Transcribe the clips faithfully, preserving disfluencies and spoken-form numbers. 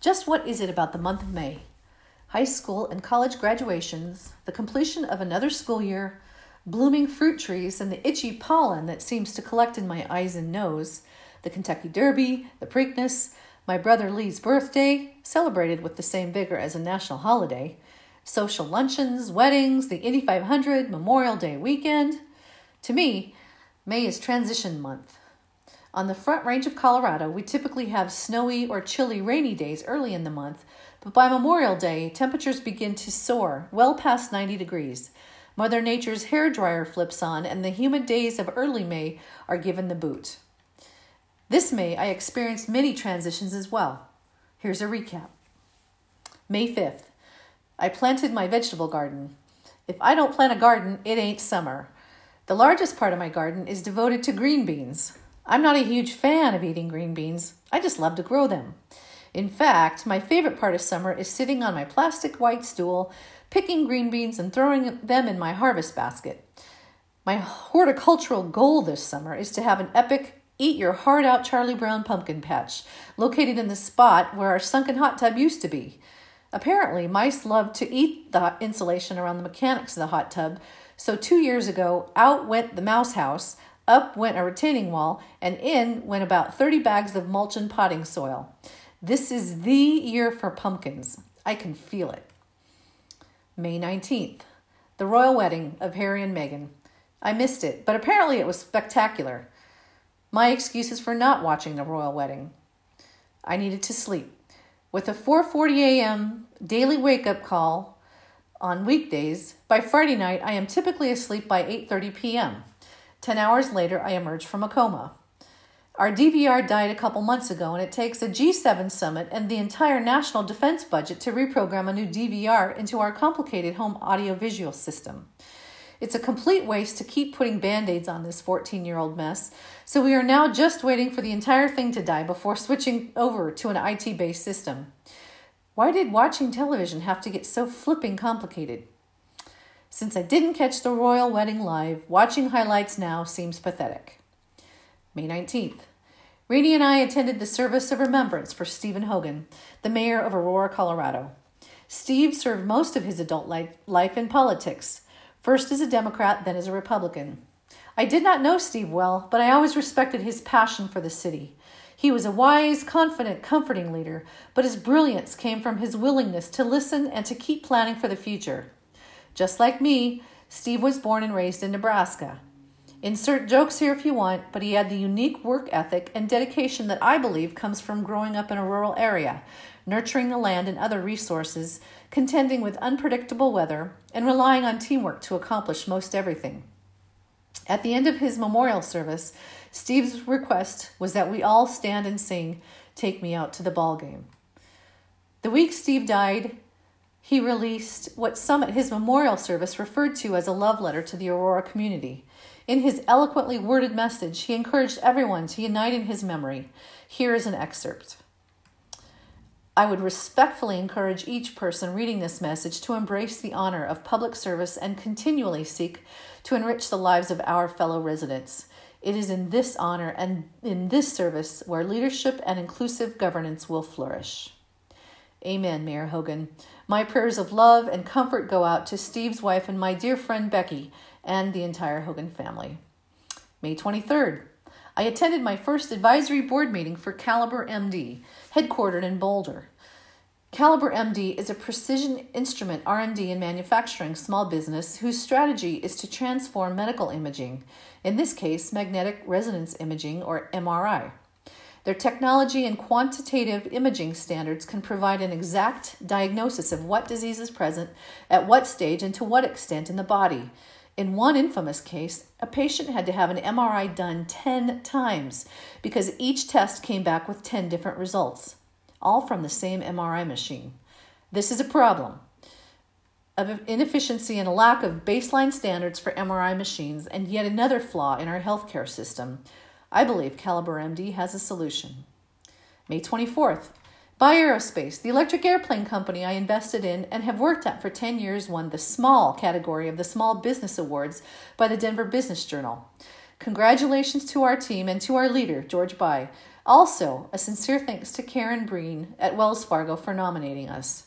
Just what is it about the month of May? High school and college graduations, the completion of another school year, blooming fruit trees, and the itchy pollen that seems to collect in my eyes and nose, the Kentucky Derby, the Preakness, my brother Lee's birthday, celebrated with the same vigor as a national holiday, social luncheons, weddings, the Indy five hundred, Memorial Day weekend. To me, May is transition month. On the Front Range of Colorado, we typically have snowy or chilly rainy days early in the month, but by Memorial Day, temperatures begin to soar well past ninety degrees. Mother Nature's hairdryer flips on, and the humid days of early May are given the boot. This May, I experienced many transitions as well. Here's a recap. May fifth, I planted my vegetable garden. If I don't plant a garden, it ain't summer. The largest part of my garden is devoted to green beans. I'm not a huge fan of eating green beans. I just love to grow them. In fact, my favorite part of summer is sitting on my plastic white stool, picking green beans and throwing them in my harvest basket. My horticultural goal this summer is to have an epic eat your heart out Charlie Brown pumpkin patch located in the spot where our sunken hot tub used to be. Apparently, mice love to eat the insulation around the mechanics of the hot tub, so two years ago, out went the mouse house, up went a retaining wall, and in went about thirty bags of mulch and potting soil. This is the year for pumpkins. I can feel it. May nineteenth, the royal wedding of Harry and Meghan. I missed it, but apparently it was spectacular. My excuses for not watching the royal wedding. I needed to sleep. With a four forty a.m. daily wake-up call on weekdays, by Friday night I am typically asleep by eight thirty p.m. Ten hours later, I emerge from a coma. Our D V R died a couple months ago, and it takes a G seven summit and the entire national defense budget to reprogram a new D V R into our complicated home audiovisual system. It's a complete waste to keep putting Band-Aids on this fourteen-year-old mess, so we are now just waiting for the entire thing to die before switching over to an I T-based system. Why did watching television have to get so flipping complicated? Since I didn't catch the royal wedding live, watching highlights now seems pathetic. May nineteenth. Rainey and I attended the service of remembrance for Stephen Hogan, the mayor of Aurora, Colorado. Steve served most of his adult life in politics, first as a Democrat, then as a Republican. I did not know Steve well, but I always respected his passion for the city. He was a wise, confident, comforting leader, but his brilliance came from his willingness to listen and to keep planning for the future. Just like me, Steve was born and raised in Nebraska. Insert jokes here if you want, but he had the unique work ethic and dedication that I believe comes from growing up in a rural area, nurturing the land and other resources, contending with unpredictable weather, and relying on teamwork to accomplish most everything. At the end of his memorial service, Steve's request was that we all stand and sing, "Take Me Out to the Ball Game." The week Steve died, he released what some at his memorial service referred to as a love letter to the Aurora community. In his eloquently worded message, he encouraged everyone to unite in his memory. Here is an excerpt. I would respectfully encourage each person reading this message to embrace the honor of public service and continually seek to enrich the lives of our fellow residents. It is in this honor and in this service where leadership and inclusive governance will flourish. Amen, Mayor Hogan. My prayers of love and comfort go out to Steve's wife and my dear friend Becky and the entire Hogan family. May twenty-third. I attended my first advisory board meeting for Caliber M D, headquartered in Boulder. Caliber M D is a precision instrument R and D and manufacturing small business whose strategy is to transform medical imaging, in this case, magnetic resonance imaging, or M R I. Their technology and quantitative imaging standards can provide an exact diagnosis of what disease is present, at what stage, and to what extent in the body. In one infamous case, a patient had to have an M R I done ten times because each test came back with ten different results, all from the same M R I machine. This is a problem of inefficiency and a lack of baseline standards for M R I machines, and yet another flaw in our healthcare system. I believe Caliber M D has a solution. May twenty-fourth. Bye Aerospace, the electric airplane company I invested in and have worked at for ten years, won the small category of the Small Business Awards by the Denver Business Journal. Congratulations to our team and to our leader, George Bye. Also, a sincere thanks to Karen Breen at Wells Fargo for nominating us.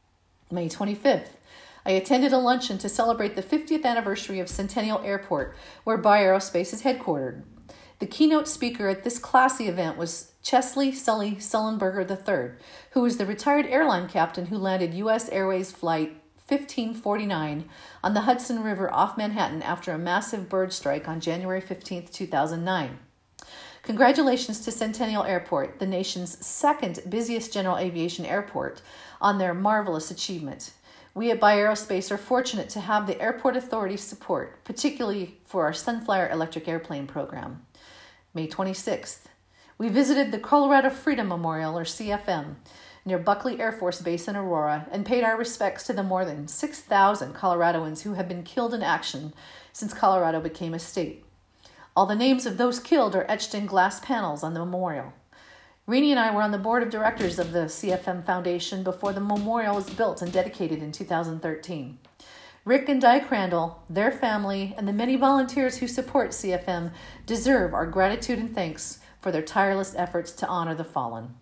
May twenty-fifth, I attended a luncheon to celebrate the fiftieth anniversary of Centennial Airport, where Bioaerospace is headquartered. The keynote speaker at this classy event was Chesley Sully Sullenberger the third, who was the retired airline captain who landed U S Airways Flight fifteen forty-nine on the Hudson River off Manhattan after a massive bird strike on January fifteenth, two thousand nine. Congratulations to Centennial Airport, the nation's second busiest general aviation airport, on their marvelous achievement. We at Bioaerospace are fortunate to have the Airport Authority's support, particularly for our Sunflyer electric airplane program. May twenty-sixth, we visited the Colorado Freedom Memorial, or C F M, near Buckley Air Force Base in Aurora, and paid our respects to the more than six thousand Coloradoans who have been killed in action since Colorado became a state. All the names of those killed are etched in glass panels on the memorial. Renee and I were on the board of directors of the C F M Foundation before the memorial was built and dedicated in two thousand thirteen. Rick and Di Crandall, their family, and the many volunteers who support C F M deserve our gratitude and thanks for their tireless efforts to honor the fallen.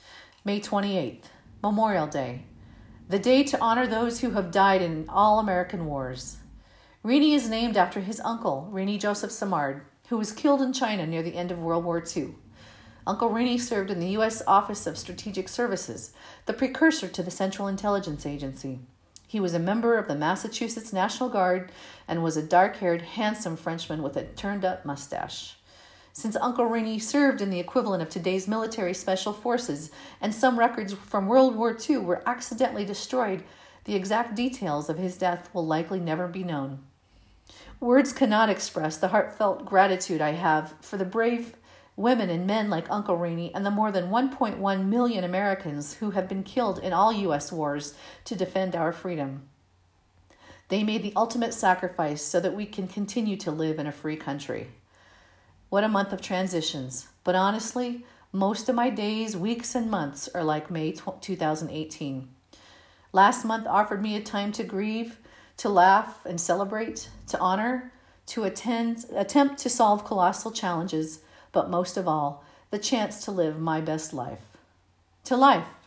May twenty-eighth, Memorial Day, the day to honor those who have died in all American wars. Renee is named after his uncle, Renee Joseph Simard, who was killed in China near the end of World War Two. Uncle Renee served in the U S Office of Strategic Services, the precursor to the Central Intelligence Agency. He was a member of the Massachusetts National Guard and was a dark-haired, handsome Frenchman with a turned-up mustache. Since Uncle Renee served in the equivalent of today's military special forces, and some records from World War Two were accidentally destroyed, the exact details of his death will likely never be known. Words cannot express the heartfelt gratitude I have for the brave women and men like Uncle Renee and the more than one point one million Americans who have been killed in all U S wars to defend our freedom. They made the ultimate sacrifice so that we can continue to live in a free country. What a month of transitions. But honestly, most of my days, weeks, and months are like May two thousand eighteen. Last month offered me a time to grieve, to laugh and celebrate, to honor, to attend, attempt to solve colossal challenges, but most of all, the chance to live my best life. To life.